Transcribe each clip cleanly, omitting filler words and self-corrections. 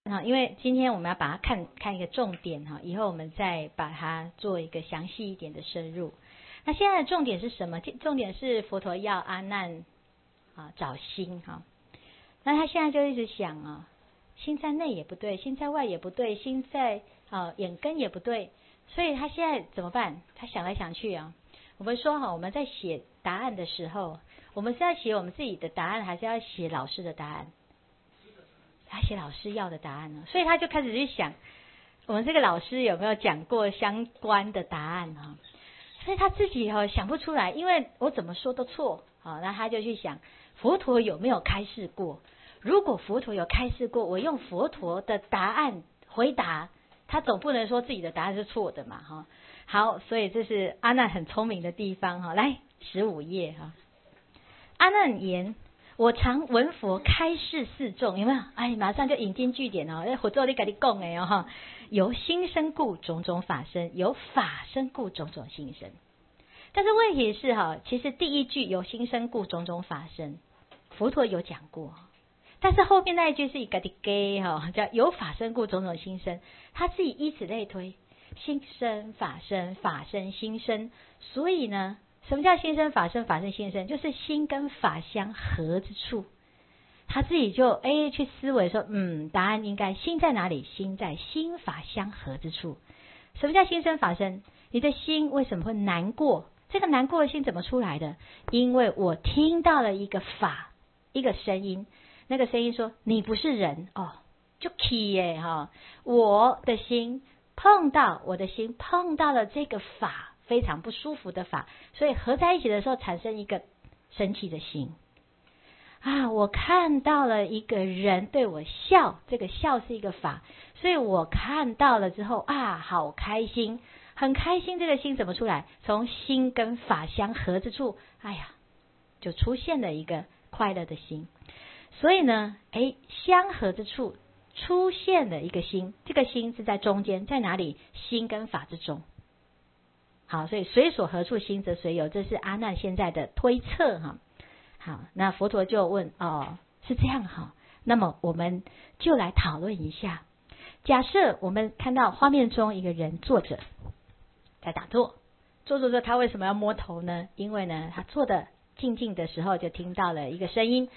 因为今天我们要把它看一个重点哈，以后我们再把它做一个详细一点的深入。那现在的重点是什么？重点是佛陀要阿难找心哈。那他现在就一直想啊，心在内也不对，心在外也不对，心在眼根也不对，所以他现在怎么办？他想来想去啊。我们说我们在写答案的时候，我们是要写我们自己的答案，还是要写老师的答案？他写老师要的答案呢，所以他就开始去想，我们这个老师有没有讲过相关的答案哈？所以他自己想不出来，因为我怎么说都错那他就去想佛陀有没有开示过？如果佛陀有开示过，我用佛陀的答案回答，他总不能说自己的答案是错的嘛哈。好，所以这是阿难很聪明的地方哈。来15页哈，阿难言。我常闻佛开示四众，有没有？马上就引经据典佛陀你跟你讲的由心生故种种法生，由法生故种种心生。但是问题是其实第一句由心生故种种法生，佛陀有讲过，但是后面那一句是一个的给叫由法生故种种心生，他自己以此类推，心生法生，法生心生，所以呢。什么叫心生法生，法生心生？就是心跟法相合之处，他自己就去思维说，答案应该心在哪里？心在心法相合之处。什么叫心生法生？你的心为什么会难过？这个难过的心怎么出来的？因为我听到了一个法，一个声音，那个声音说你不是人就 key 耶我的心碰到了这个法。非常不舒服的法，所以合在一起的时候产生一个生气的心我看到了一个人对我笑，这个笑是一个法，所以我看到了之后好开心，很开心。这个心怎么出来？从心跟法相合之处就出现了一个快乐的心。所以呢相合之处出现了一个心，这个心是在中间，在哪里？心跟法之中。好，所以随所何处心则随有，这是阿难现在的推测好，那佛陀就问是这样那么我们就来讨论一下。假设我们看到画面中一个人坐着在打坐，坐他为什么要摸头呢？因为呢他坐的静静的时候就听到了一个声音，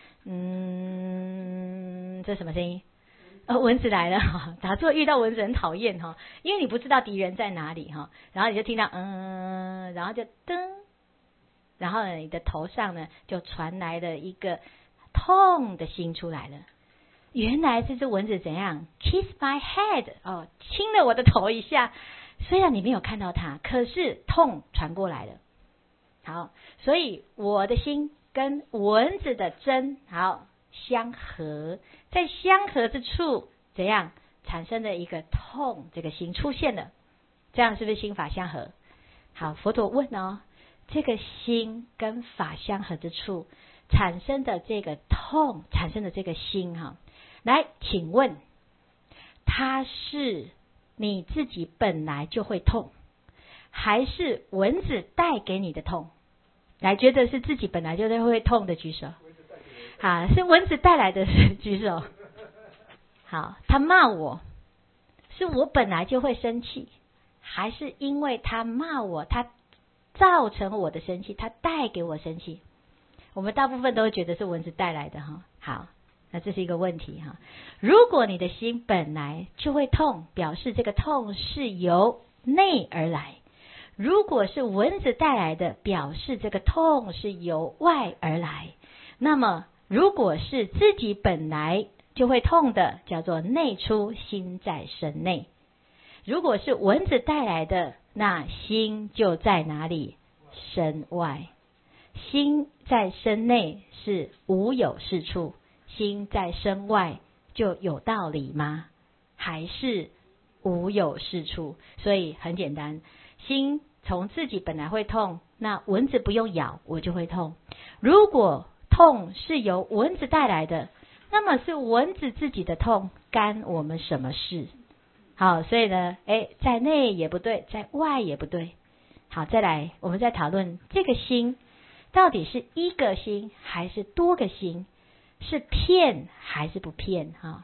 这什么声音？蚊子来了打坐遇到蚊子很讨厌因为你不知道敌人在哪里然后你就听到然后就噔，然后你的头上呢就传来了一个痛的心出来了。原来这只蚊子怎样 kiss my head 亲了我的头一下，虽然你没有看到它，可是痛传过来了。好，所以我的心跟蚊子的针相合，在相合之处怎样产生了一个痛，这个心出现了，这样是不是心法相合？好，佛陀问这个心跟法相合之处产生的这个痛，产生的这个心来请问它是你自己本来就会痛，还是蚊子带给你的痛？来，觉得是自己本来就会痛的举手。好，是蚊子带来的举手。好，他骂我，是我本来就会生气，还是因为他骂我，他造成我的生气，他带给我生气？我们大部分都会觉得是蚊子带来的好，那这是一个问题如果你的心本来就会痛，表示这个痛是由内而来；如果是蚊子带来的，表示这个痛是由外而来。那么如果是自己本来就会痛的，叫做内出，心在身内；如果是蚊子带来的，那心就在哪里？身外。心在身内是无有是处，心在身外就有道理吗？还是无有是处？所以很简单，心从自己本来会痛，那蚊子不用咬我就会痛。如果痛是由蚊子带来的，那么是蚊子自己的痛，干我们什么事？好，所以呢在内也不对，在外也不对。好，再来我们再讨论这个心到底是一个心还是多个心，是骗还是不骗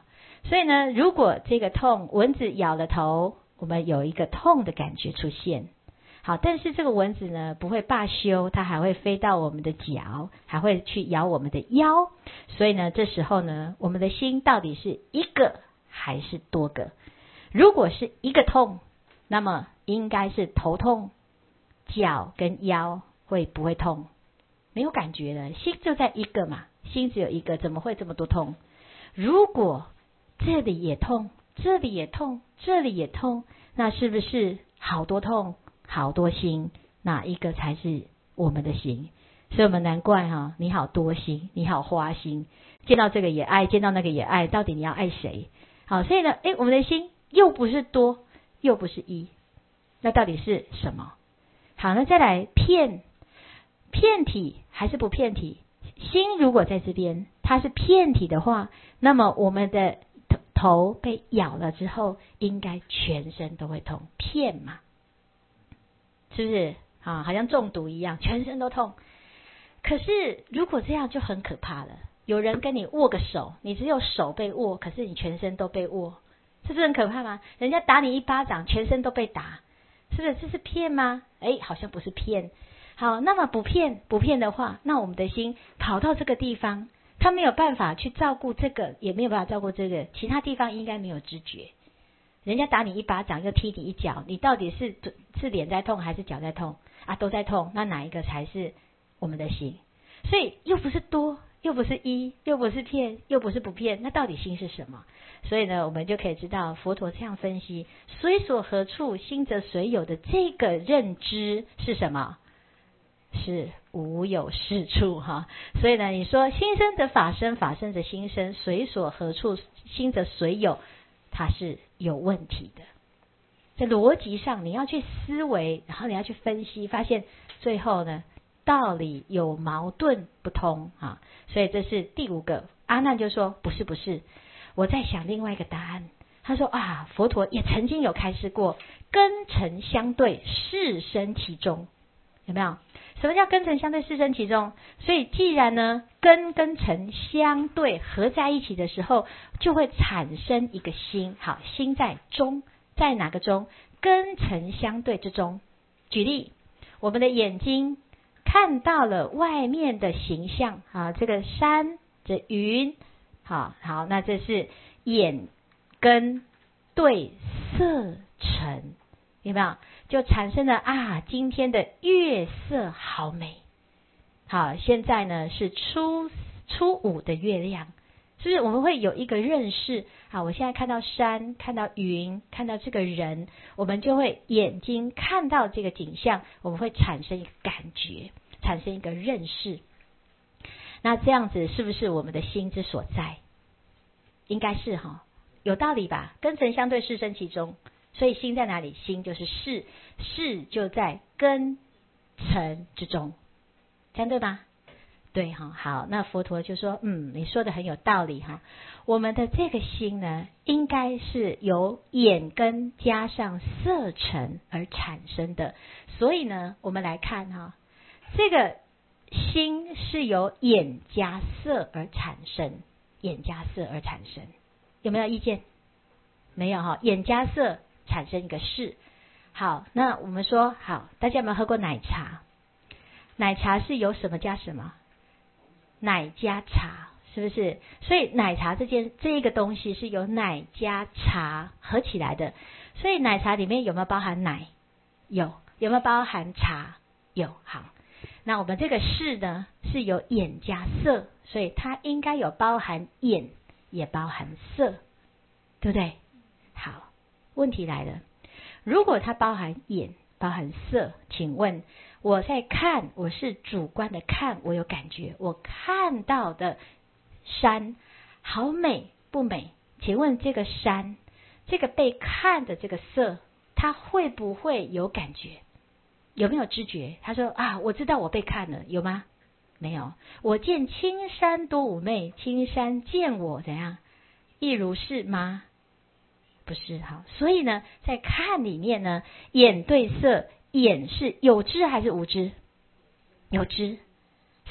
所以呢，如果这个痛，蚊子咬了头，我们有一个痛的感觉出现。好，但是这个蚊子呢不会罢休，它还会飞到我们的脚，还会去咬我们的腰。所以呢，这时候呢，我们的心到底是一个还是多个？如果是一个痛，那么应该是头痛，脚跟腰会不会痛？没有感觉的，心就在一个嘛，心只有一个，怎么会这么多痛？如果这里也痛，这里也痛，这里也痛，那是不是好多痛？好多心，哪一个才是我们的心？所以我们难怪哈，你好多心，你好花心，见到这个也爱，见到那个也爱，到底你要爱谁？好，所以呢，我们的心又不是多，又不是一，那到底是什么？好，那再来片体还是不片体？心如果在这边，它是片体的话，那么我们的头被咬了之后，应该全身都会痛，片嘛。是不是啊？好像中毒一样，全身都痛。可是如果这样就很可怕了。有人跟你握个手，你只有手被握，可是你全身都被握，是不是很可怕吗？人家打你一巴掌，全身都被打，是不是？这是骗吗？好像不是骗。好，那么不骗的话，那我们的心跑到这个地方，他没有办法去照顾这个，也没有办法照顾这个，其他地方应该没有知觉。人家打你一巴掌，又踢你一脚，你到底是脸在痛还是脚在痛啊？都在痛，那哪一个才是我们的心？所以又不是多，又不是一，又不是骗，又不是不骗，那到底心是什么？所以呢，我们就可以知道佛陀这样分析：随所何处，心则随有的这个认知是什么？是无有是处哈。所以呢，你说心生则法生，法生则心生，随所何处，心则随有。它是有问题的，在逻辑上你要去思维，然后你要去分析，发现最后呢道理有矛盾不通啊。所以这是第五个。阿难就说不是，我在想另外一个答案。他说啊，佛陀也曾经有开示过，根尘相对，事生其中，有没有？什么叫根尘相对，事生其中？所以既然呢根跟尘相对合在一起的时候，就会产生一个心。好，心在中，在哪个中？根尘相对之中。举例，我们的眼睛看到了外面的形象啊，这个山，这云，好，那这是眼根对色尘，有没有？就产生了啊，今天的月色好美。好，现在呢是初五的月亮，是不是我们会有一个认识？好，我现在看到山，看到云，看到这个人，我们就会眼睛看到这个景象，我们会产生一个感觉，产生一个认识。那这样子是不是我们的心之所在？应该是哈，有道理吧？根尘相对，事生其中。所以心在哪里？心就是事，事就在根尘之中，这样对吗？对哈。好，那佛陀就说，你说的很有道理哈。我们的这个心呢，应该是由眼根加上色尘而产生的。所以呢，我们来看哈，这个心是由眼加色而产生，眼加色而产生，有没有意见？没有哈，眼加色产生一个事。好，那我们说好，大家有没有喝过奶茶？奶茶是由什么加什么？奶加茶，是不是？所以奶茶这一个东西是由奶加茶合起来的。所以奶茶里面有没有包含奶？有。有没有包含茶？有。好，那我们这个事呢，是由眼加色，所以它应该有包含眼，也包含色，对不对？好，问题来了，如果它包含眼，包含色，请问我在看，我是主观的看，我有感觉，我看到的山好美不美？请问这个山，这个被看的这个色，它会不会有感觉？有没有知觉？他说啊，我知道我被看了，有吗？没有。我见青山多妩媚，青山见我怎样？亦如是吗？不是。好，所以呢，在看里面呢，眼对色，眼是有知还是无知？有知。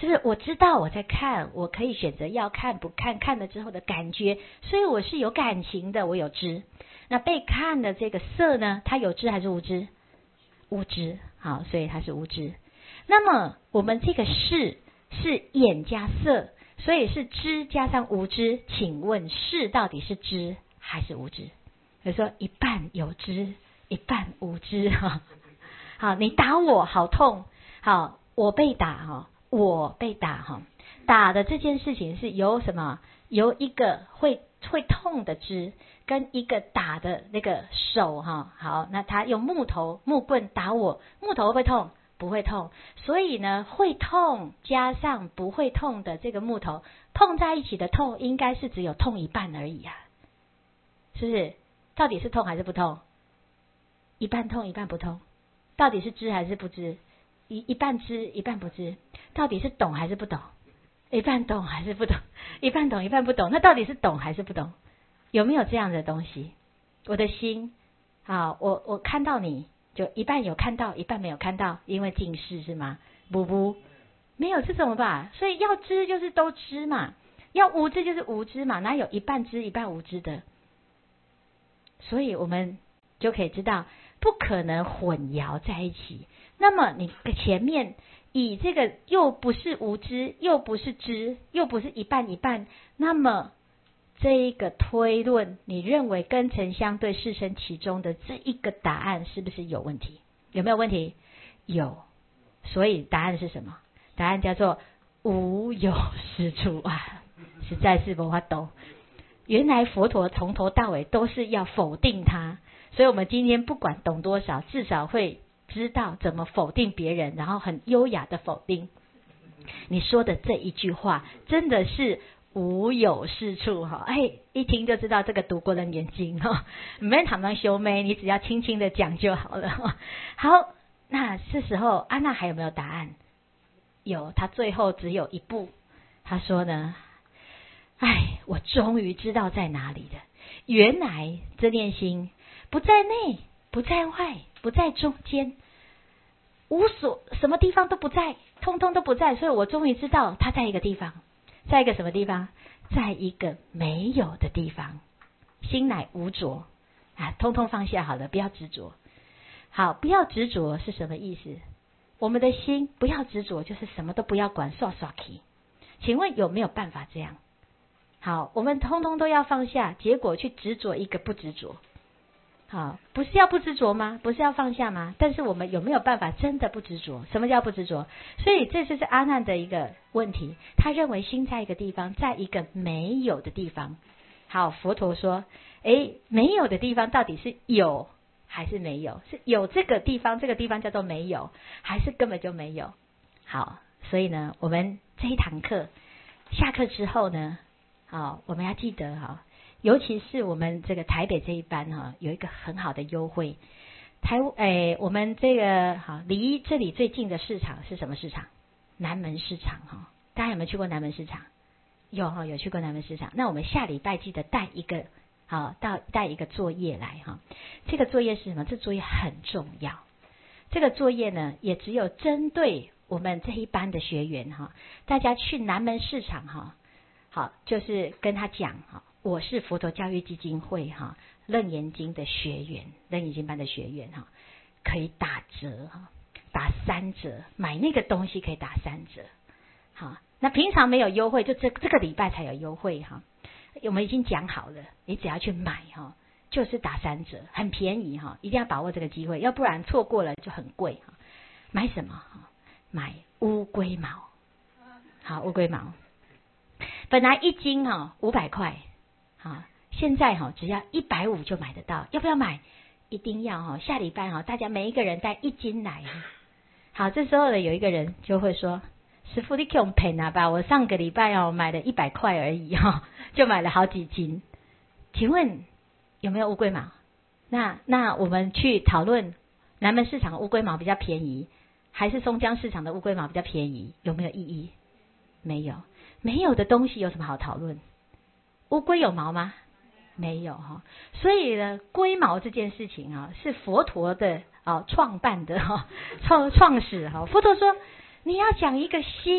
是不是？我知道我在看，我可以选择要看不看，看了之后的感觉，所以我是有感情的，我有知。那被看的这个色呢，它有知还是无知？无知，好，所以它是无知。那么我们这个视是眼加色，所以是知加上无知。请问视到底是知还是无知？比如说一半有知，一半无知哈。好，你打我好痛，好，我被打哈，我被打哈。打的这件事情是由什么？由一个会痛的知，跟一个打的那个手哈。好，那他用木棍打我，木头会不会痛？不会痛。所以呢，会痛加上不会痛的这个木头碰在一起的痛，应该是只有痛一半而已啊，是不是？到底是痛还是不痛？一半痛一半不痛。到底是知还是不知？一半知一半不知。到底是懂还是不懂？一半懂还是不懂？一半懂一半不懂。那到底是懂还是不懂？有没有这样的东西？我的心，好，我看到你就一半有看到，一半没有看到，因为近视是吗？不，没有这种吧？所以要知就是都知嘛，要无知就是无知嘛，哪有一半知一半无知的？所以我们就可以知道，不可能混淆在一起。那么你前面以这个又不是无知，又不是知，又不是一半一半，那么这一个推论，你认为根尘相对是生其中的这一个答案是不是有问题？有没有问题？有。所以答案是什么？答案叫做无有是处啊，实在是没法懂。原来佛陀从头到尾都是要否定他，所以我们今天不管懂多少，至少会知道怎么否定别人，然后很优雅的否定。你说的这一句话真的是无有是处哈，一听就知道这个读过的眼睛哈，没人堂堂修眉，你只要轻轻的讲就好了。好，那这时候安娜还有没有答案？有，她最后只有一步，她说呢，我终于知道在哪里了。原来这念心不在内，不在外，不在中间，什么地方都不在，通通都不在。所以我终于知道它在一个地方，在一个什么地方？在一个没有的地方。心乃无着通通放下好了，不要执着。好，不要执着是什么意思？我们的心不要执着，就是什么都不要管，刷刷去。请问有没有办法这样？好，我们通通都要放下，结果去执着一个不执着。好，不是要不执着吗？不是要放下吗？但是我们有没有办法真的不执着？什么叫不执着？所以这就是阿难的一个问题，他认为心在一个地方，在一个没有的地方。好，佛陀说，没有的地方到底是有还是没有？是有这个地方，这个地方叫做没有，还是根本就没有？好，所以呢，我们这一堂课下课之后呢，好，我们要记得哈，尤其是我们这个台北这一班哈，有一个很好的优惠。我们这个离这里最近的市场是什么市场？南门市场哈，大家有没有去过南门市场？有去过南门市场。那我们下礼拜记得带一个作业来哈。这个作业是什么？这作业很重要。这个作业呢，也只有针对我们这一班的学员哈，大家去南门市场哈。好，就是跟他讲哈，我是佛陀教育基金会哈楞严经的学员，楞严经班的学员哈，可以打折哈，打3折，买那个东西可以打3折。好，那平常没有优惠，就这个礼拜才有优惠哈。我们已经讲好了，你只要去买哈，就是打3折，很便宜哈，一定要把握这个机会，要不然错过了就很贵哈。买什么？买乌龟毛。好，乌龟毛。本来1斤500块，现在只要150就买得到，要不要买？一定要下礼拜大家每一个人带1斤来。好，这时候呢，有一个人就会说：“师父，你给我们赔吧，我上个礼拜买了100块而已就买了好几斤。”请问有没有乌龟毛？那我们去讨论南门市场的乌龟毛比较便宜，还是松江市场的乌龟毛比较便宜？有没有意义？没有。没有的东西有什么好讨论？乌龟有毛吗？没有所以呢，龟毛这件事情是佛陀的创办的创始佛陀说，你要讲一个心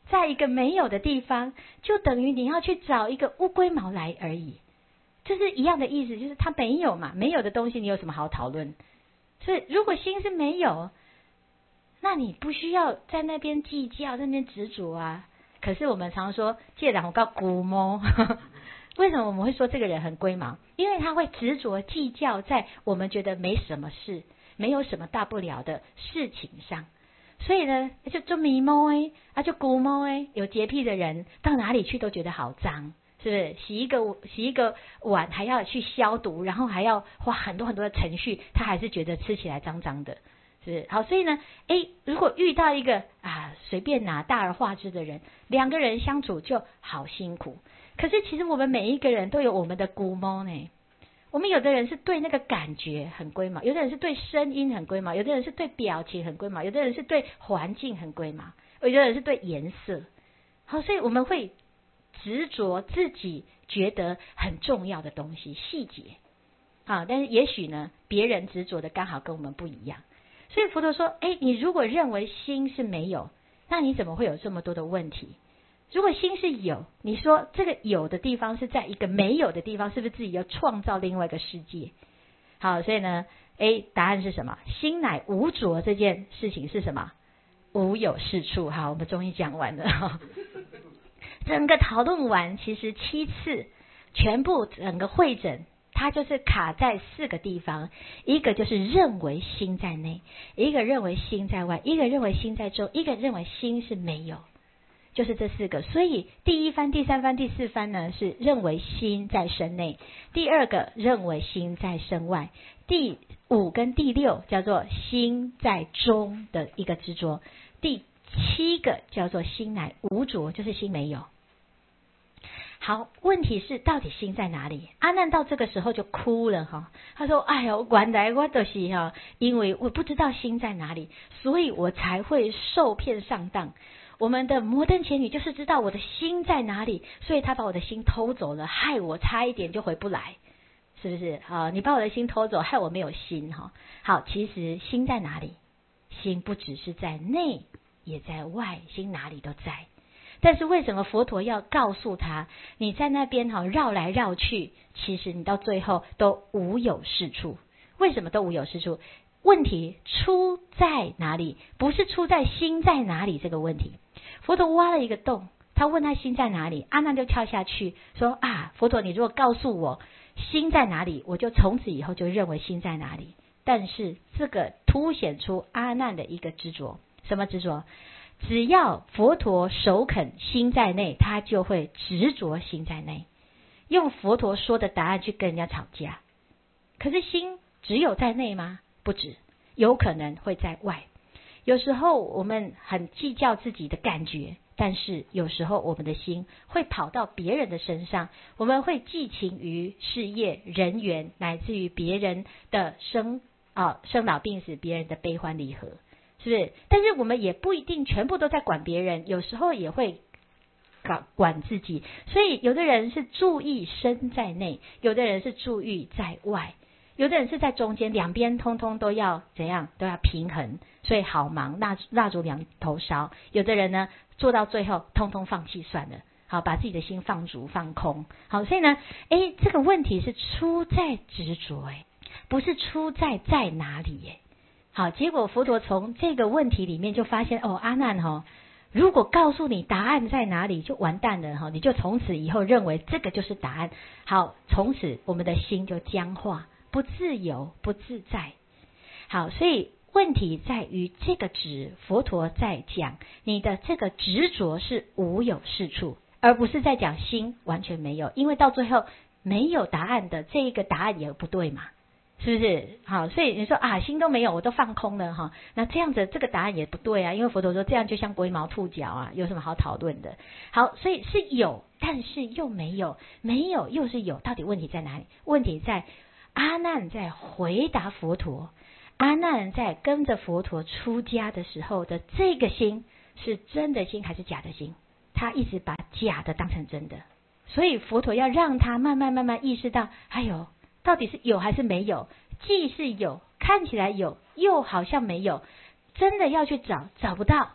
在一个没有的地方，就等于你要去找一个乌龟毛来而已，这是一样的意思，就是它没有嘛，没有的东西你有什么好讨论？所以如果心是没有，那你不需要在那边计较，在那边执着啊。可是我们常说借然我告古猫，为什么我们会说这个人很龟毛？因为他会执着计较在我们觉得没什么事，没有什么大不了的事情上。所以呢，就迷猫就古猫有洁癖的人到哪里去都觉得好脏，是不是？洗一个碗还要去消毒，然后还要花很多很多的程序，他还是觉得吃起来脏脏的。是好，所以呢，如果遇到一个随便拿大而化之的人，两个人相处就好辛苦。可是其实我们每一个人都有我们的古猫呢。我们有的人是对那个感觉很龟毛，有的人是对声音很龟毛，有的人是对表情很龟毛，有的人是对环境很龟毛，有的人是对颜色。好，所以我们会执着自己觉得很重要的东西细节。但是也许呢，别人执着的刚好跟我们不一样。所以佛陀说，你如果认为心是没有，那你怎么会有这么多的问题？如果心是有，你说这个有的地方是在一个没有的地方，是不是自己要创造另外一个世界？好，所以呢，答案是什么？心乃无着这件事情是什么？无有是处。好，我们终于讲完了。整个讨论完，其实7次，全部整个会诊，它就是卡在4个地方，一个就是认为心在内，一个认为心在外，一个认为心在中，一个认为心是没有，就是这4个。所以第1番、第3番、第4番呢，是认为心在身内；第2个认为心在身外；第5跟第6叫做心在中的一个执着；第7个叫做心乃无着，就是心没有。好，问题是到底心在哪里？阿难到这个时候就哭了哈，他说：“哎呦，原来我就是因为我不知道心在哪里，所以我才会受骗上当。我们的摩登伽女就是知道我的心在哪里，所以他把我的心偷走了，害我差一点就回不来，是不是？你把我的心偷走，害我没有心哈。好，其实心在哪里？心不只是在内，也在外，心哪里都在。”但是为什么佛陀要告诉他，你在那边绕来绕去，其实你到最后都无有是处？为什么都无有是处？问题出在哪里？不是出在心在哪里这个问题。佛陀挖了一个洞，他问他心在哪里，阿难就跳下去说佛陀，你如果告诉我心在哪里，我就从此以后就认为心在哪里。但是这个凸显出阿难的一个执着。什么执着？只要佛陀首肯心在内，他就会执着心在内，用佛陀说的答案去跟人家吵架。可是心只有在内吗？不止，有可能会在外。有时候我们很计较自己的感觉，但是有时候我们的心会跑到别人的身上，我们会寄情于事业、人缘，乃至于别人的生老病死，别人的悲欢离合。是不是？但是我们也不一定全部都在管别人，有时候也会管自己。所以有的人是注意身在内，有的人是注意在外，有的人是在中间，两边通通都要怎样，都要平衡。所以好忙，蜡烛两头烧。有的人呢，做到最后通通放弃算了，好，把自己的心放逐放空。好，所以呢，这个问题是出在执着，不是出在哪里。好，结果佛陀从这个问题里面就发现，阿难如果告诉你答案在哪里，就完蛋了你就从此以后认为这个就是答案。好，从此我们的心就僵化，不自由，不自在。好，所以问题在于这个执，佛陀在讲你的这个执着是无有是处，而不是在讲心完全没有，因为到最后没有答案的这一个答案也不对嘛。是不是？好，所以你说心都没有，我都放空了那这样子这个答案也不对啊，因为佛陀说这样就像龟毛兔角有什么好讨论的？好，所以是有，但是又没有，没有又是有，到底问题在哪里？问题在阿难在回答佛陀，阿难在跟着佛陀出家的时候的这个心是真的心还是假的心？他一直把假的当成真的，所以佛陀要让他慢慢意识到，到底是有还是没有？既是有，看起来有，又好像没有，真的要去找不到。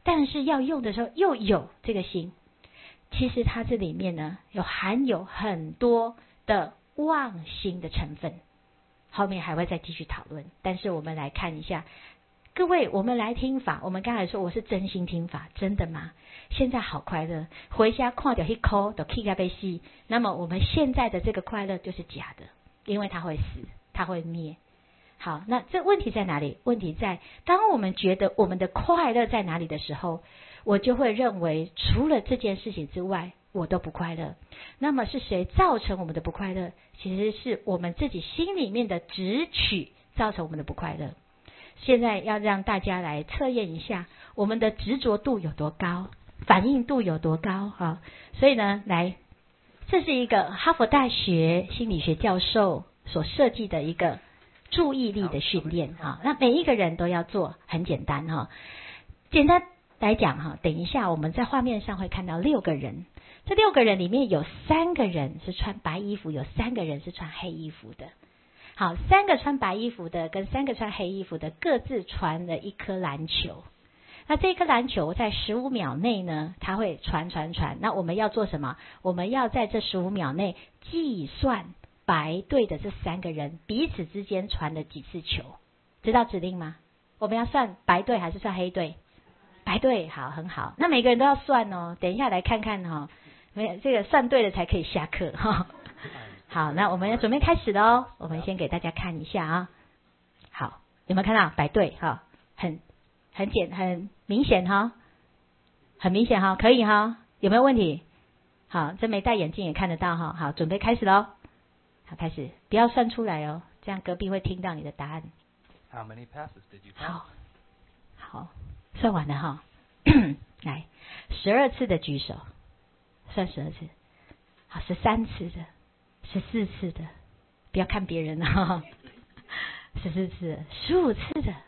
但是要用的时候又有这个心。其实它这里面呢，含有很多的妄心的成分，后面还会再继续讨论。但是我们来看一下，各位，我们来听法。我们刚才说我是真心听法，真的吗？现在好快乐，回家看到一口都气被死。那么我们现在的这个快乐就是假的，因为它会死，它会灭。好，那这问题在哪里？问题在当我们觉得我们的快乐在哪里的时候，我就会认为除了这件事情之外我都不快乐。那么是谁造成我们的不快乐？其实是我们自己心里面的执取造成我们的不快乐。现在要让大家来测验一下我们的执着度有多高，反应度有多高啊！所以呢，来，这是一个哈佛大学心理学教授所设计的一个注意力的训练哈。那每一个人都要做，很简单哈。简单来讲哈，等一下我们在画面上会看到6个人，这6个人里面有3个人是穿白衣服，有3个人是穿黑衣服的。好，3个穿白衣服的跟3个穿黑衣服的各自传了一颗篮球。那这颗篮球在15秒内呢，它会传。那我们要做什么？我们要在这15秒内计算白队的这3个人彼此之间传了几次球，知道指令吗？我们要算白队还是算黑队？白队，好，很好。那每个人都要算哦。等一下来看看哈，没有这个算对了才可以下课哈。好，那我们要准备开始了哦。我们先给大家看一下啊。好，有没有看到白队哈？很明显哈，很明显哈，可以哈。有没有问题？好，这没戴眼镜也看得到哈。好，准备开始喽。好，开始，不要算出来哦，这样隔壁会听到你的答案。 How many passes did you count? 好，算完了哈。来，12次的举手，算12次。好，13次的，14次的，不要看别人哈。14次的，15次的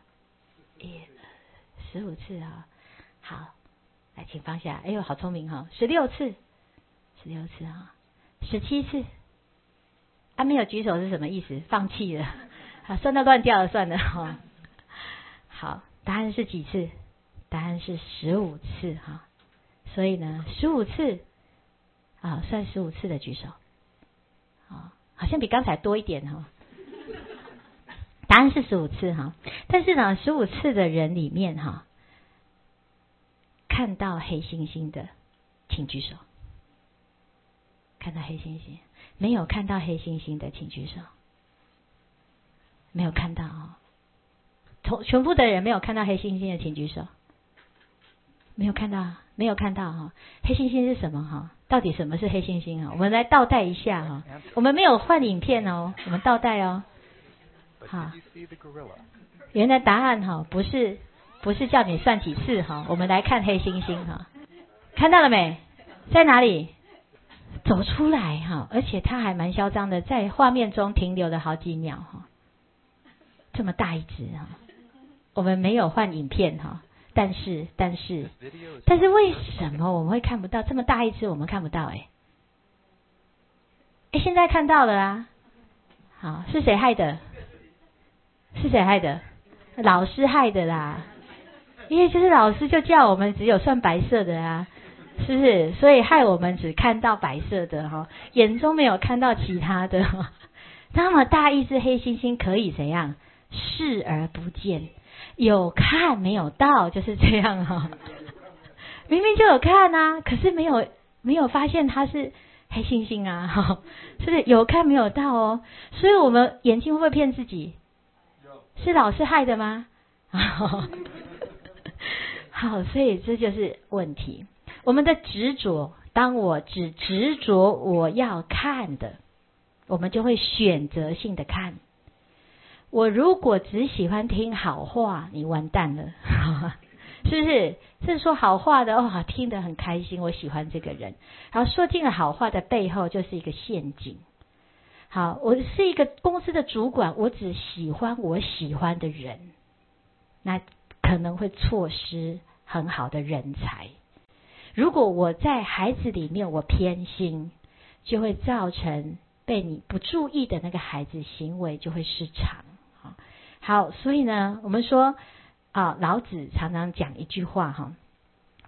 ，15次啊。好，来，请放下。哎呦，好聪明哈！16次啊，17次。啊，没有举手是什么意思？放弃了，好，算到乱掉了，算了哈。好，答案是几次？答案是15次哈。所以呢，15次啊，算15次的举手，啊，好像比刚才多一点哈。答案是15次哈，但是呢，15次的人里面哈，看到黑猩猩的，请举手。看到黑猩猩，没有看到黑猩猩的，请举手。没有看到哦，全部的人没有看到黑猩猩的，请举手。没有看到哈。黑猩猩是什么哈？到底什么是黑猩猩啊？我们来倒带一下哈。我们没有换影片哦，我们倒带哦。好，原来答案哈不是叫你算几次哈，我们来看黑猩猩哈。看到了没？在哪里？走出来哈，而且它还蛮嚣张的，在画面中停留了好几秒哈。这么大一只哈，我们没有换影片哈，但是为什么我们会看不到这么大一只？我们看不到现在看到了啊。好，是谁害的？老师害的啦，因为就是老师就叫我们只有算白色的啊，是不是？所以害我们只看到白色的哈，眼中没有看到其他的。那么大一只黑猩猩可以怎样？视而不见，有看没有到，就是这样哈。明明就有看啊，可是没有发现它是黑猩猩啊，是不是？有看没有到哦，所以我们眼睛会不会骗自己？是老师害的吗？好，所以这就是问题。我们的执着，当我只执着我要看的，我们就会选择性的看。我如果只喜欢听好话，你完蛋了，是不是？是说好话的哦，听得很开心，我喜欢这个人。然后说尽了好话的背后就是一个陷阱。好，我是一个公司的主管，我只喜欢我喜欢的人，那可能会错失很好的人才。如果我在孩子里面我偏心，就会造成被你不注意的那个孩子行为就会失常。好，所以呢，我们说老子常常讲一句话哈，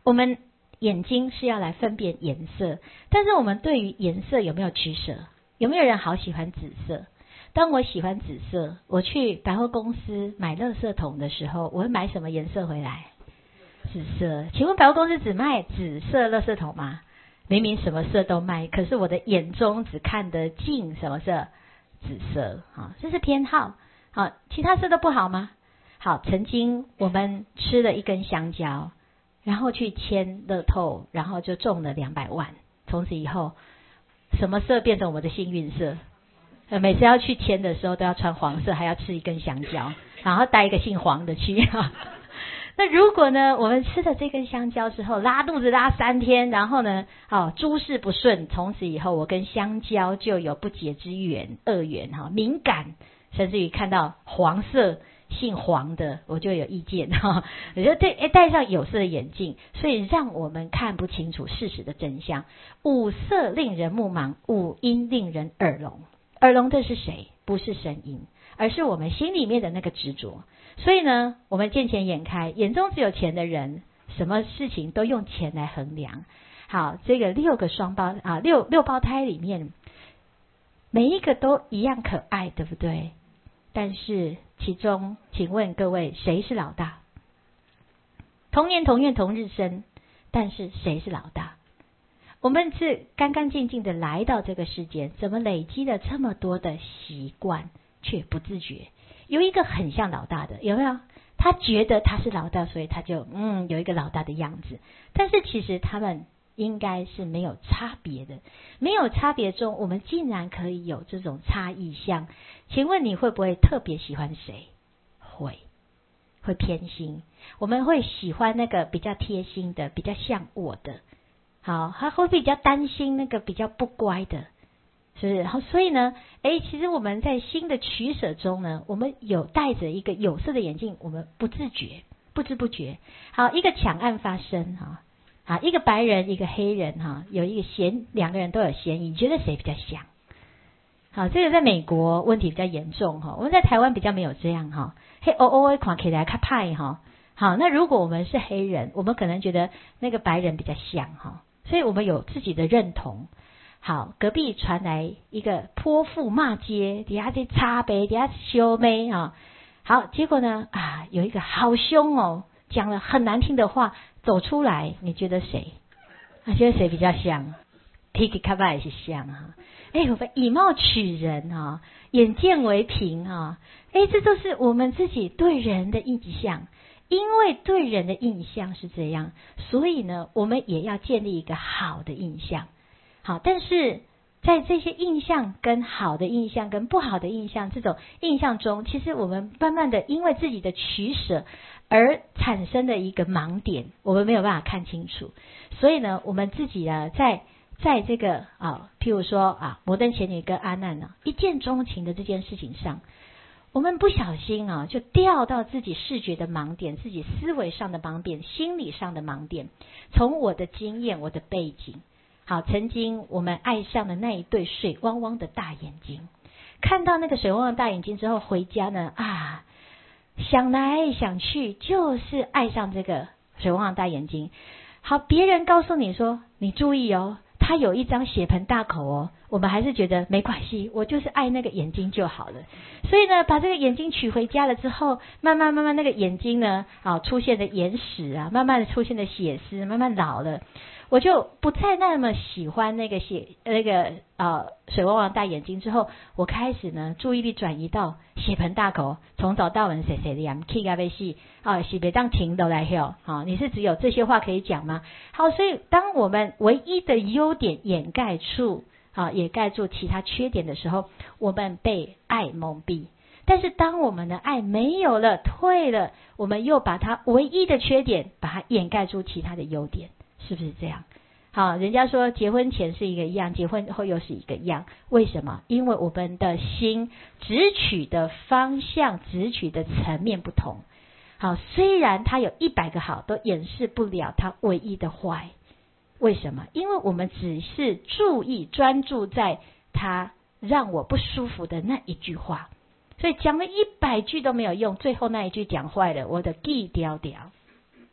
我们眼睛是要来分辨颜色，但是我们对于颜色有没有取舍？有没有人好喜欢紫色？当我喜欢紫色，我去百货公司买垃圾桶的时候，我会买什么颜色回来？紫色。请问百货公司只卖紫色垃圾桶吗？明明什么色都卖，可是我的眼中只看得进什么色？紫色。这是偏好。其他色都不好吗？好，曾经我们吃了一根香蕉，然后去签乐透，然后就中了200万。从此以后，什么色变成我们的幸运色？每次要去签的时候都要穿黄色，还要吃一根香蕉，然后带一个姓黄的去。那如果呢，我们吃了这根香蕉之后拉肚子拉3天，然后呢，诸事不顺，从此以后我跟香蕉就有不解之缘，恶缘，敏感，甚至于看到黄色姓黄的我就有意见。我就戴上有色的眼镜，所以让我们看不清楚事实的真相。五色令人目盲，五音令人耳聋。耳聋的是谁？不是声音，而是我们心里面的那个执着。所以呢，我们见钱眼开，眼中只有钱的人，什么事情都用钱来衡量。好，这个六胞胎里面，每一个都一样可爱，对不对？但是其中，请问各位，谁是老大？同年同月同日生，但是谁是老大？我们是干干净净的来到这个世界，怎么累积了这么多的习惯，却不自觉？有一个很像老大的，有没有？他觉得他是老大，所以他就有一个老大的样子。但是其实他们应该是没有差别的，没有差别中，我们竟然可以有这种差异相。请问你会不会特别喜欢谁？会偏心，我们会喜欢那个比较贴心的，比较像我的。好，还会比较担心那个比较不乖的，是不是？好，所以呢，其实我们在新的取舍中呢，我们有戴着一个有色的眼镜，我们不自觉、不知不觉。好，一个抢案发生好，一个白人，一个黑人有一个两个人都有嫌疑，你觉得谁比较像？好，这个在美国问题比较严重我们在台湾比较没有这样黑看起来较派好，那如果我们是黑人，我们可能觉得那个白人比较像所以我们有自己的认同。好，隔壁传来一个泼妇骂街，底下在擦杯，底下修妹好，结果呢有一个好凶讲了很难听的话走出来，你觉得谁？觉得谁比较像？提起卡巴也是像我们以貌取人眼见为凭这都是我们自己对人的印象。因为对人的印象是这样，所以呢，我们也要建立一个好的印象。好，但是在这些印象跟好的印象跟不好的印象这种印象中，其实我们慢慢的因为自己的取舍而产生的一个盲点，我们没有办法看清楚。所以呢，我们自己呢，在这个譬如说摩登前女跟阿难一见钟情的这件事情上，我们不小心就掉到自己视觉的盲点，自己思维上的盲点，心理上的盲点。从我的经验，我的背景，好，曾经我们爱上的那一对水汪汪的大眼睛，看到那个水汪汪的大眼睛之后，回家呢想来想去，就是爱上这个水汪汪的大眼睛。好，别人告诉你说，你注意他有一张血盆大口我们还是觉得没关系，我就是爱那个眼睛就好了。所以呢，把这个眼睛取回家了之后，慢慢那个眼睛呢出现的眼屎慢慢的出现的血丝，慢慢老了，我就不再那么喜欢那个水汪汪大眼睛。之后我开始呢注意力转移到血盆大口，从早到晚谁的呀 K 啊被戏是别当停都来你是只有这些话可以讲吗？好，所以当我们唯一的优点掩盖住其他缺点的时候，我们被爱蒙蔽。但是当我们的爱没有了，退了，我们又把它唯一的缺点把它掩盖住其他的优点，是不是这样？好，人家说结婚前是一个样，结婚后又是一个样，为什么？因为我们的心直取的方向，直取的层面不同。好，虽然它有100个好，都掩饰不了它唯一的坏。为什么？因为我们只是专注在它让我不舒服的那一句话，所以讲了100句都没有用，最后那一句讲坏了，我的记掉。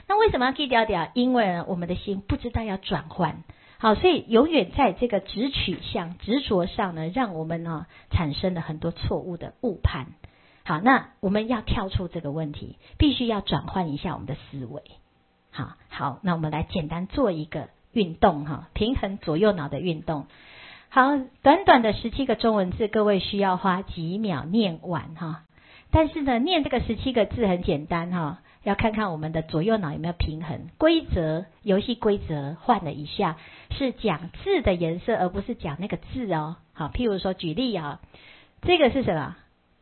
那为什么要去掉掉？因为呢，我们的心不知道要转换。好，所以永远在这个执取向、执着上呢，让我们呢产生了很多错误的误判。好，那我们要跳出这个问题，必须要转换一下我们的思维。好，那我们来简单做一个运动哈，平衡左右脑的运动。好，短短的17个中文字，各位需要花几秒念完哈。但是呢，念这个17个字很简单哈，要看看我们的左右脑有没有平衡。规则，游戏规则换了一下，是讲字的颜色，而不是讲那个字哦。好，譬如说举例啊，这个是什么？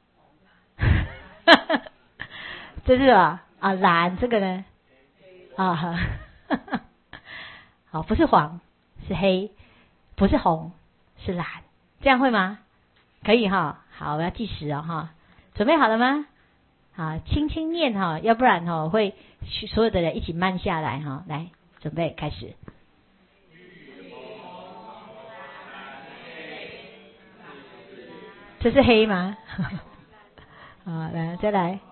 这是什么啊？蓝，这个呢？啊，好，不是黄，是黑，不是红，是蓝，这样会吗？可以哈。好，我要计时哦哈。准备好了吗？好，轻轻念哈，要不然哈会所有的人一起慢下来哈。来，准备开始。这是黑吗？好，来再来。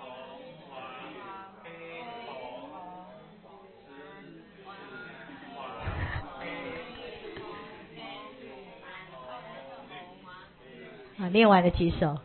念完了几首？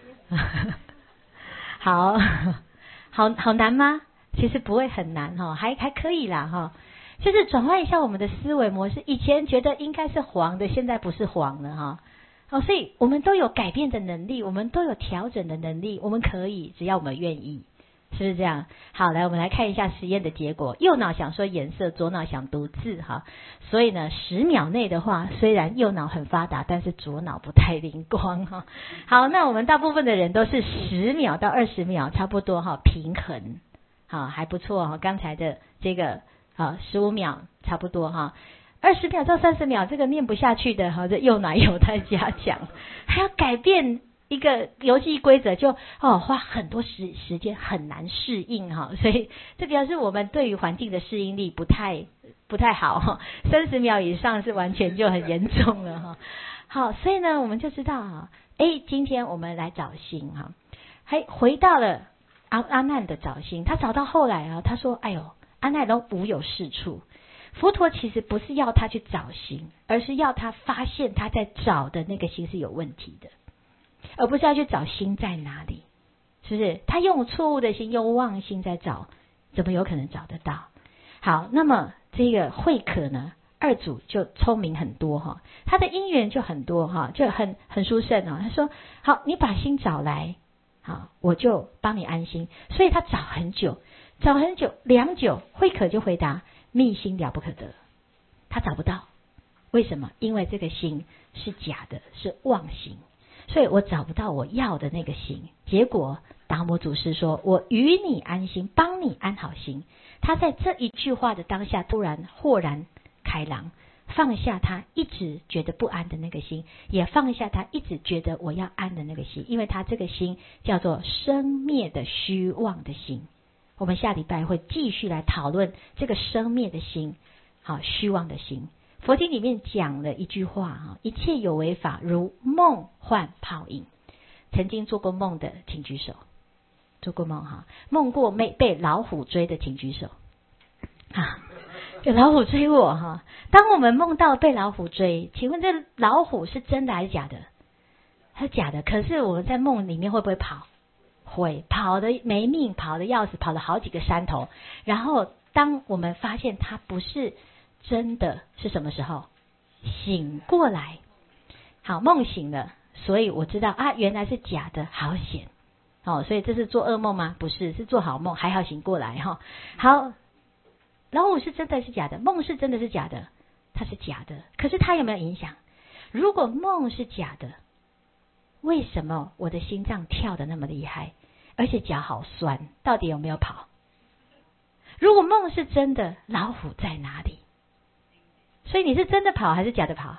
好难吗？其实不会很难哈，还可以啦哈。就是转换一下我们的思维模式，以前觉得应该是黄的，现在不是黄了哈。好，所以我们都有改变的能力，我们都有调整的能力，我们可以，只要我们愿意。是不是这样？好，来我们来看一下实验的结果。右脑想说颜色，左脑想读字哈。所以呢，10秒内的话，虽然右脑很发达，但是左脑不太灵光哈。好，那我们大部分的人都是10秒到20秒，差不多哈，平衡，好，还不错哈。刚才的这个15秒差不多哈。20秒到30秒，这个念不下去的哈，这右脑有待加强，还要改变一个游戏规则，就花很多时间，很难适应哈，所以这表示我们对于环境的适应力不太好哈。30秒以上是完全就很严重了哈。好，所以呢，我们就知道哈，今天我们来找心哈，还回到了阿难的找心，他找到后来啊，他说：“哎呦，阿难都无有是处。”佛陀其实不是要他去找心，而是要他发现他在找的那个心是有问题的。而不是要去找心在哪里，是不是？他用错误的心，用妄心在找，怎么有可能找得到？好，那么这个慧可呢，二祖就聪明很多哈，他的因缘就很多哈，就很殊胜啊。他说：“好，你把心找来，好，我就帮你安心。”所以他找很久，良久，慧可就回答：“密心了不可得。”他找不到，为什么？因为这个心是假的，是妄心。所以我找不到我要的那个心，结果达摩祖师说：“我与你安心，帮你安好心。”他在这一句话的当下，突然豁然开朗，放下他一直觉得不安的那个心，也放下他一直觉得我要安的那个心，因为他这个心叫做生灭的虚妄的心。我们下礼拜会继续来讨论这个生灭的心，好，虚妄的心。佛经里面讲了一句话哈，一切有为法如梦幻泡影。曾经做过梦的请举手。做过梦哈，梦过被老虎追的请举手。有老虎追我哈。当我们梦到被老虎追，请问这老虎是真的还是假的？它是假的，可是我们在梦里面会不会跑？会，跑得没命，跑得要死，跑了好几个山头。然后当我们发现它不是真的，是什么时候？醒过来。好，梦醒了，所以我知道原来是假的，好险。所以这是做噩梦吗？不是，是做好梦，还好醒过来哈。好，老虎是真的是假的？梦是真的是假的？它是假的，可是它有没有影响？如果梦是假的，为什么我的心脏跳得那么厉害，而且脚好酸？到底有没有跑？如果梦是真的，老虎在哪里？所以你是真的跑还是假的跑？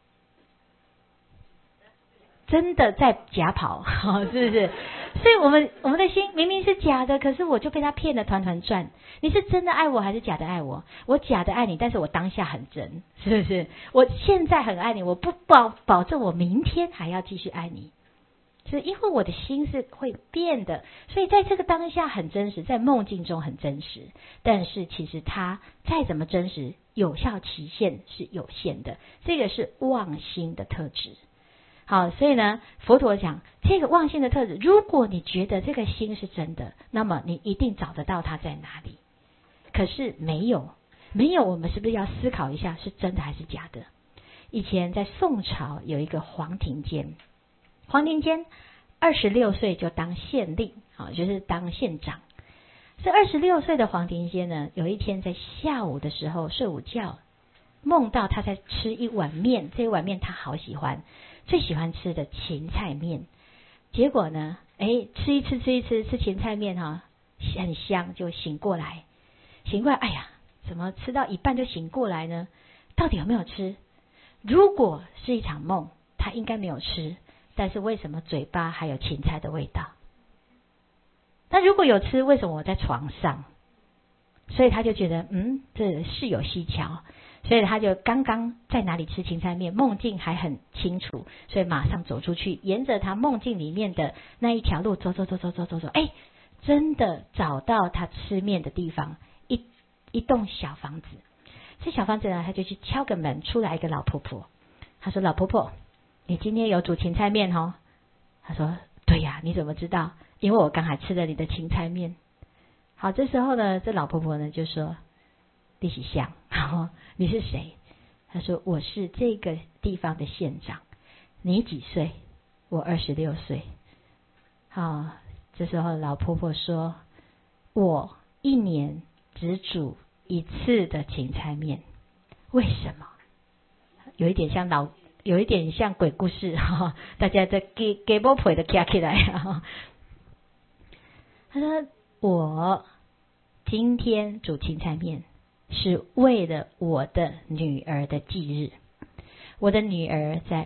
真的在假跑，是不是？所以我们的心明明是假的，可是我就被他骗得团团转。你是真的爱我还是假的爱我？我假的爱你，但是我当下很真，是不是？我现在很爱你，我不保证我明天还要继续爱你， 是因为我的心是会变的，所以在这个当下很真实，在梦境中很真实，但是其实它再怎么真实，有效期限是有限的，这个是妄心的特质。好，所以呢，佛陀讲这个妄心的特质，如果你觉得这个心是真的，那么你一定找得到它在哪里。可是没有，我们是不是要思考一下是真的还是假的？以前在宋朝有一个黄庭坚26岁就当县令，就是当县长。这26岁的黄庭坚呢，有一天在下午的时候睡午觉，梦到他在吃一碗面，这一碗面他好喜欢，最喜欢吃的芹菜面。结果呢，吃一吃芹菜面很香，就醒过来，哎呀，怎么吃到一半就醒过来呢？到底有没有吃？如果是一场梦，他应该没有吃，但是为什么嘴巴还有芹菜的味道？那如果有吃，为什么我在床上？所以他就觉得这事有蹊跷，所以他就刚刚在哪里吃芹菜面，梦境还很清楚，所以马上走出去，沿着他梦境里面的那一条路走，真的找到他吃面的地方，一栋小房子。这小房子呢，他就去敲个门，出来一个老婆婆。他说：“老婆婆，你今天有煮芹菜面哦？”他说：“对呀，你怎么知道？因为我刚才吃了你的芹菜面。”好，这时候呢，这老婆婆呢就说：“你是像，你是谁？”他说：“我是这个地方的县长。你几岁？我26岁。”好，这时候老婆婆说：“我一年只煮一次的芹菜面。”为什么？有一点像鬼故事大家在给波腿的卡起来他说：“我今天煮芹菜面是为了我的女儿的忌日。我的女儿在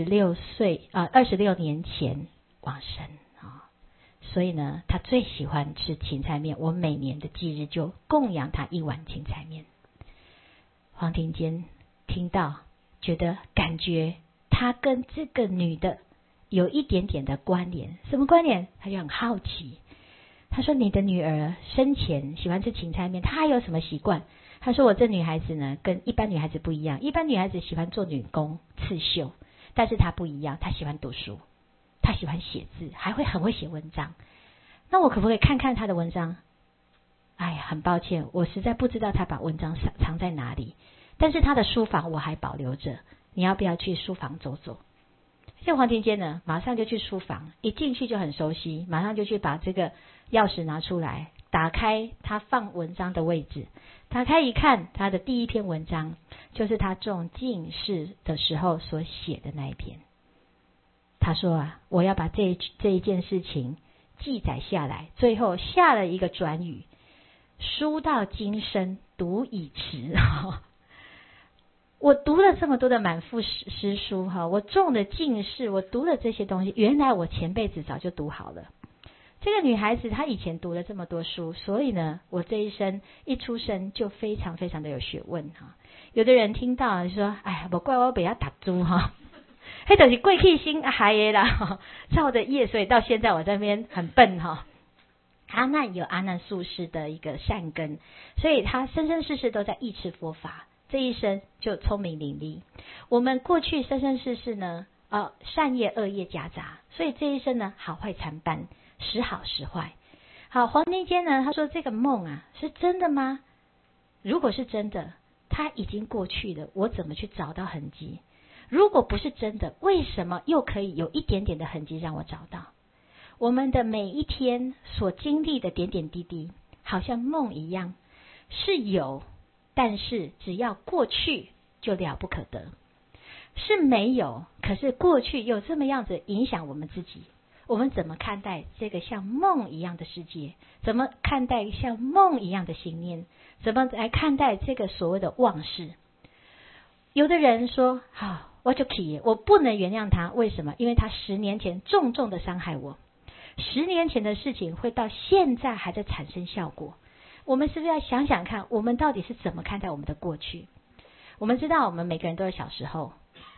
26年前往生所以呢，她最喜欢吃芹菜面。我每年的忌日就供养她一碗芹菜面。”黄庭坚听到，感觉他跟这个女的有一点点的关联。什么关联？他就很好奇。他说：“你的女儿生前喜欢吃芹菜面，她还有什么习惯？”他说：“我这女孩子呢，跟一般女孩子不一样。一般女孩子喜欢做女工、刺绣，但是她不一样，她喜欢读书，她喜欢写字，还会很会写文章。那我可不可以看看她的文章？”哎呀，很抱歉，我实在不知道她把文章藏在哪里。但是她的书房我还保留着，你要不要去书房走走？这黄庭坚呢，马上就去书房，一进去就很熟悉，马上就去把这个钥匙拿出来，打开他放文章的位置，打开一看，他的第一篇文章就是他中进士的时候所写的那一篇。他说我要把这一件事情记载下来，最后下了一个转语：书到今生读已迟我读了这么多的满腹诗书我中了进士，我读了这些东西，原来我前辈子早就读好了。这个女孩子她以前读了这么多书，所以呢，我这一生一出生就非常非常的有学问有的人听到就说：“哎呀，不怪我不要打猪那就是过去心害的啦造的业，所以到现在我这边很笨阿难有阿难宿世的一个善根，所以他生生世世都在忆持佛法。”这一生就聪明伶俐。我们过去生生世世呢，善业恶业夹杂，所以这一生呢，好坏参半，时好时坏。好，黄庭坚呢，他说这个梦是真的吗？如果是真的，它已经过去了，我怎么去找到痕迹？如果不是真的，为什么又可以有一点点的痕迹让我找到？我们的每一天所经历的点点滴滴，好像梦一样，是有。但是只要过去就了不可得，是没有，可是过去又这么样子影响我们自己。我们怎么看待这个像梦一样的世界？怎么看待像梦一样的信念？怎么来看待这个所谓的妄事？有的人说：“我就气，我不能原谅他。为什么？因为他10年前重重的伤害我，10年前的事情会到现在还在产生效果。”我们是不是要想想看，我们到底是怎么看待我们的过去？我们知道我们每个人都有小时候，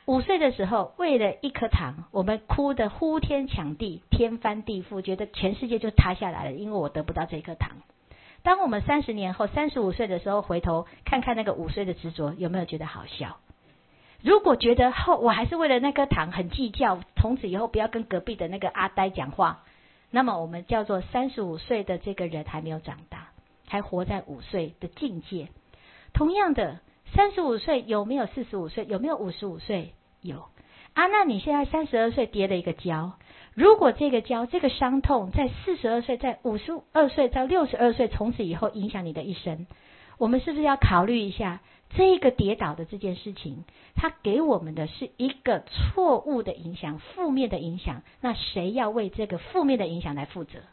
5岁的时候，为了一颗糖，我们哭得呼天抢地，天翻地覆，觉得全世界就塌下来了，因为我得不到这颗糖。当我们30年后35岁的时候，回头看看那个5岁的执着，有没有觉得好笑？如果觉得我还是为了那颗糖很计较，从此以后不要跟隔壁的那个阿呆讲话，那么我们叫做35岁的这个人还没有长大，还活在5岁的境界。同样的，35岁有没有45岁？有没有55岁？有。那你现在32岁跌了一个跤，如果这个跤这个伤痛在42岁、在52岁、在62岁，从此以后影响你的一生，我们是不是要考虑一下这个跌倒的这件事情，它给我们的是一个错误的影响，负面的影响，那谁要为这个负面的影响来负责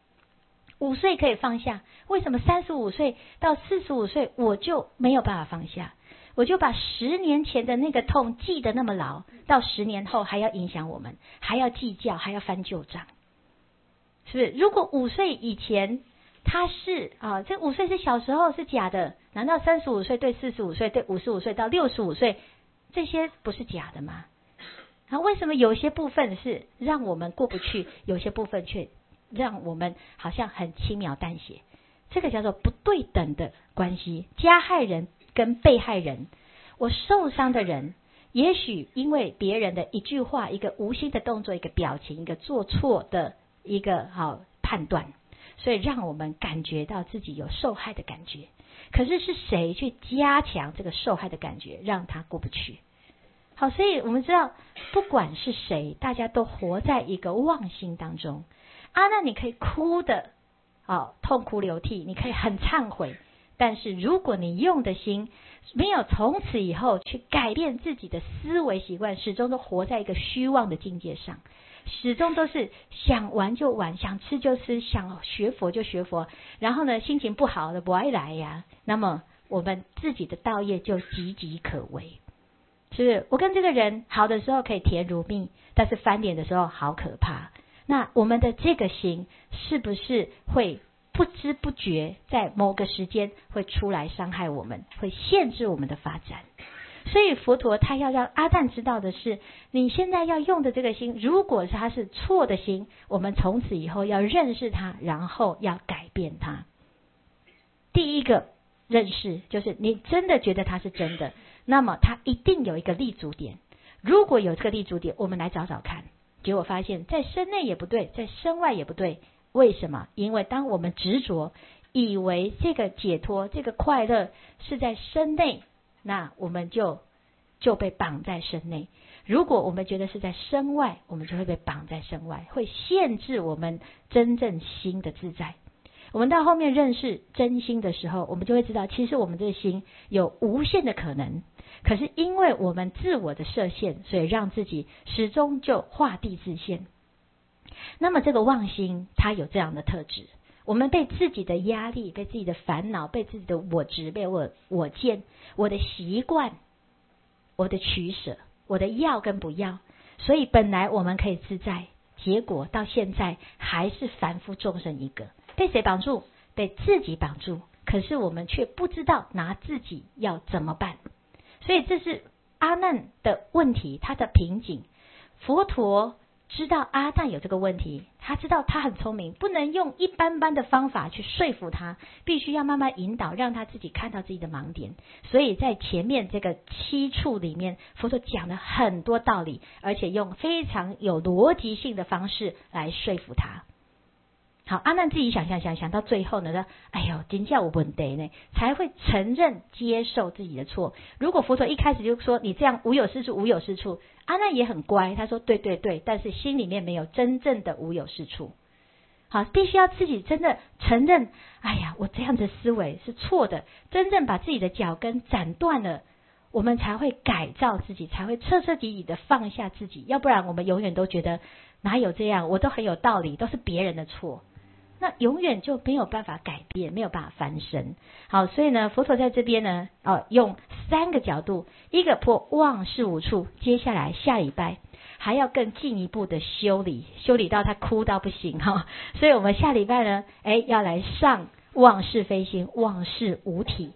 ？5岁可以放下，为什么35岁到45岁我就没有办法放下？我就把10年前的那个痛记得那么牢，到10年后还要影响我们，还要计较，还要翻旧账，是不是？如果5岁以前他是这5岁是小时候是假的，难道35岁对45岁对55岁到65岁这些不是假的吗？为什么有些部分是让我们过不去，有些部分却让我们好像很轻描淡写？这个叫做不对等的关系，加害人跟被害人。我受伤的人，也许因为别人的一句话、一个无心的动作、一个表情、一个做错的一个判断，所以让我们感觉到自己有受害的感觉。可是是谁去加强这个受害的感觉，让他过不去？好，所以我们知道，不管是谁，大家都活在一个妄心当中。那你可以哭的痛哭流涕，你可以很忏悔，但是如果你用的心没有从此以后去改变自己的思维习惯，始终都活在一个虚妄的境界上，始终都是想玩就玩，想吃就吃，想学佛就学佛，然后呢心情不好的不爱来呀，那么我们自己的道业就岌岌可危。是不是？我跟这个人好的时候可以甜如蜜，但是翻脸的时候好可怕。那我们的这个心是不是会不知不觉在某个时间会出来伤害我们，会限制我们的发展？所以佛陀他要让阿难知道的是，你现在要用的这个心，如果是他是错的心，我们从此以后要认识它，然后要改变它。第一个认识就是你真的觉得它是真的，那么它一定有一个立足点。如果有这个立足点，我们来找找看。结果发现在身内也不对，在身外也不对。为什么？因为当我们执着以为这个解脱这个快乐是在身内，那我们就被绑在身内。如果我们觉得是在身外，我们就会被绑在身外，会限制我们真正心的自在。我们到后面认识真心的时候，我们就会知道，其实我们这个心有无限的可能，可是因为我们自我的设限，所以让自己始终就画地自限。那么这个妄心它有这样的特质，我们被自己的压力，被自己的烦恼，被自己的我执，被我见，我的习惯，我的取舍，我的要跟不要，所以本来我们可以自在，结果到现在还是凡夫众生一个。被谁绑住？被自己绑住，可是我们却不知道拿自己要怎么办。所以这是阿难的问题，他的瓶颈。佛陀知道阿难有这个问题，他知道他很聪明，不能用一般般的方法去说服他，必须要慢慢引导，让他自己看到自己的盲点。所以在前面这个7处里面，佛陀讲了很多道理，而且用非常有逻辑性的方式来说服他。好，阿难自己想到最后呢，说哎呦真叫有问题呢，才会承认接受自己的错。如果佛陀一开始就说你这样无有是处无有是处，阿难也很乖，他说对对对，但是心里面没有真正的无有是处。好，必须要自己真的承认，哎呀我这样的思维是错的，真正把自己的脚跟斩断了，我们才会改造自己，才会彻彻底底的放下自己。要不然我们永远都觉得哪有这样，我都很有道理，都是别人的错，那永远就没有办法改变，没有办法翻身。好，所以呢佛陀在这边呢用3个角度，一个破妄事无处，接下来下礼拜还要更进一步的修理到他哭到不行所以我们下礼拜呢要来上妄是非心，妄是无体。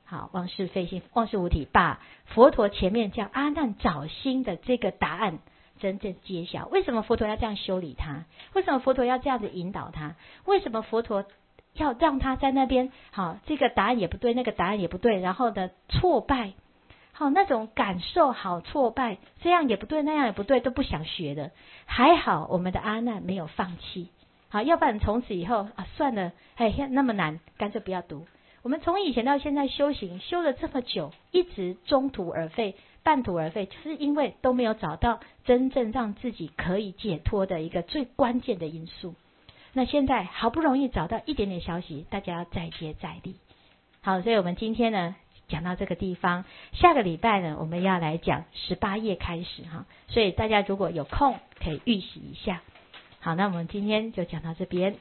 好，忘事废心，忘事无体，把佛陀前面叫阿难找心的这个答案真正揭晓。为什么佛陀要这样修理他？为什么佛陀要这样子引导他？为什么佛陀要让他在那边好，这个答案也不对，那个答案也不对，然后呢挫败，好，那种感受好挫败，这样也不对，那样也不对，都不想学的。还好我们的阿难没有放弃，好，要不然从此以后啊算了，哎，那么难，干脆不要读。我们从以前到现在修行修了这么久，一直中途而废，半途而废，就是因为都没有找到真正让自己可以解脱的一个最关键的因素。那现在好不容易找到一点点消息，大家要再接再厉。好，所以我们今天呢讲到这个地方，下个礼拜呢我们要来讲18页开始哈，所以大家如果有空可以预习一下。好，那我们今天就讲到这边。